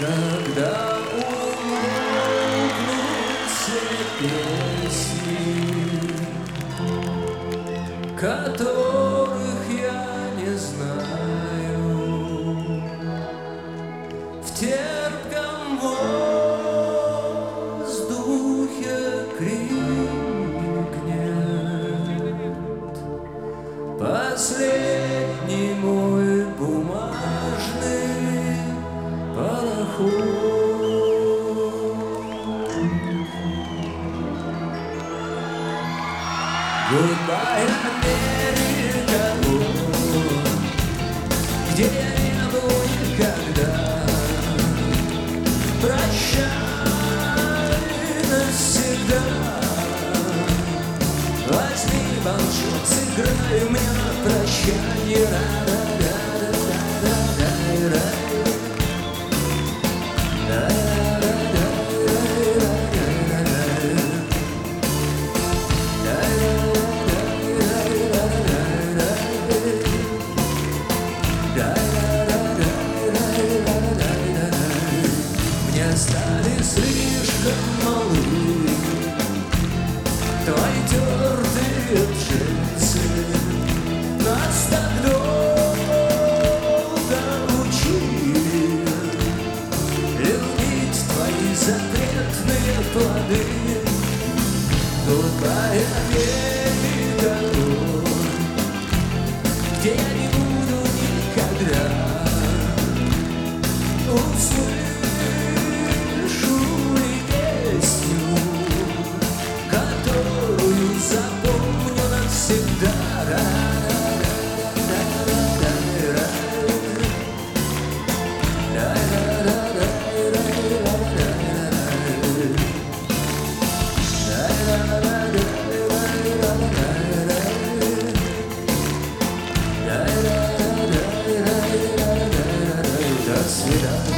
Когда умолкнут все песни, которых я не знаю, в терпком воздухе крикнет последний мой бумажный пароход. Goodbye, Америка, где я не был никогда. Прощай навсегда. Возьми банджо, сыграй мне на прощанье. Мне стали слишком малы твои тёртые джинсы. Нас так долго учили любить твои запретные плоды. Goodbye, Америка, где я не буду никогда. Услышу и песню, которую запомню навсегда. До свидания.